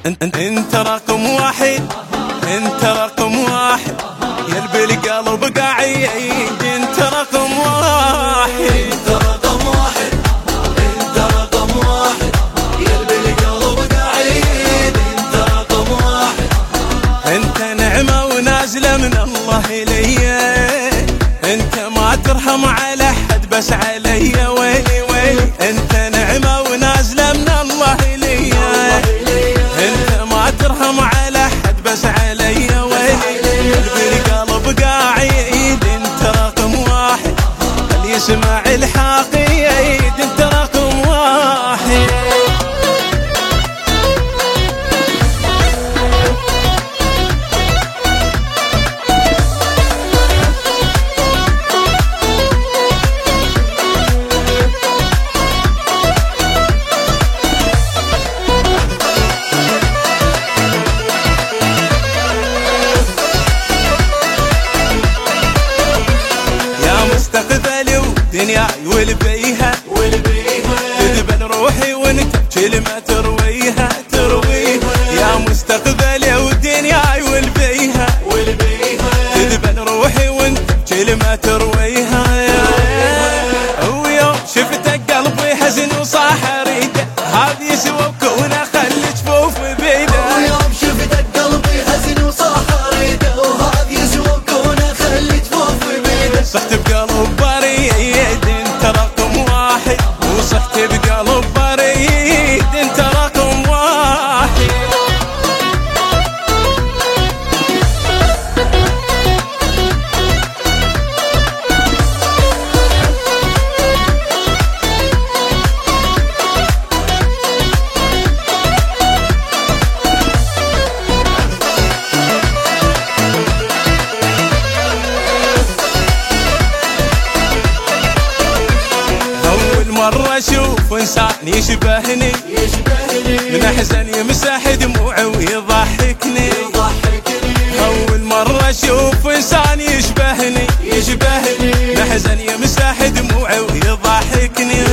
انت رقم واحد، انت رقم واحد يا بالقلب قاعد، انت رقم واحد، انت رقم واحد، انت رقم واحد يا بالقلب قاعد، انت رقم واحد. انت نعمة ونازلة من الله ليا، انت ما ترحم على حد بس عليا، ويلي ويلي. انت نعمة ونازلة من الله ليا، انت ما ترحم على حد بس عليا، ويلي. بالقلب قاعد، انت رقم واحد، اللي يسمع الحقيد، انت رقم واحد. دنياي والبيها تذبل روحي وانت كلمة ترويها ترويها، يا مستقبلي ودنياي والبيها تذبل روحي وانت كلمة ترويها. ويوم شفتك قلبي حزن وصاح اريده، هذه سوى بكونه خلي جفوف بيده. ويوم شفتك قلبي حزن وصاح اريده، وهذه سوى بكونه خلي جفوف بيده. صحت بقلب بريد، انت رقم واحد، وصحت بقلب بريد، انت رقم واحد. مرة اشوف انسان يشبهني من احزن يمسح دموعي ويضحكني، اول مرة اشوف انسان يشبهني من احزن يمسح دموعي ويضحكني.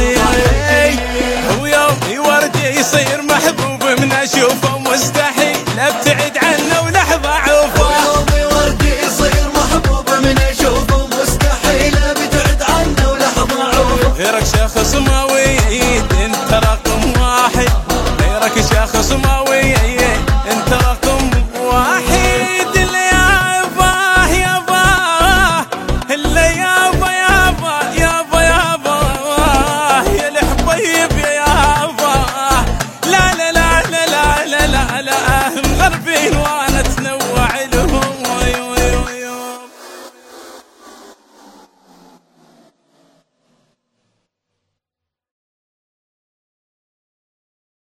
ويوم وردي يصير محبوب من اشوفه مستحيل ابتعد عنه ولحظة عوفه. ويوم وردي يصير محبوب من اشوفه مستحيل ابتعد عنه ولحظة عوفه. غيرك شخص ما ويد،